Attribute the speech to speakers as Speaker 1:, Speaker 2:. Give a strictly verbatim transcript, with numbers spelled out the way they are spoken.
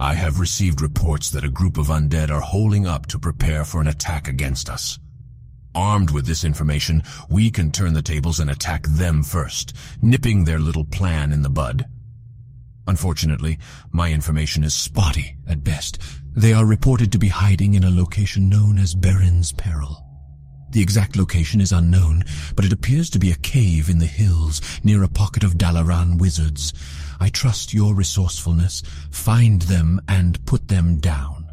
Speaker 1: I have received reports that a group of undead are holding up to prepare for an attack against us. Armed with this information, we can turn the tables and attack them first, nipping their little plan in the bud. Unfortunately, my information is spotty at best. They are reported to be hiding in a location known as Baron's Peril. The exact location is unknown, but it appears to be a cave in the hills near a pocket of Dalaran wizards. I trust your resourcefulness. Find them and put them down.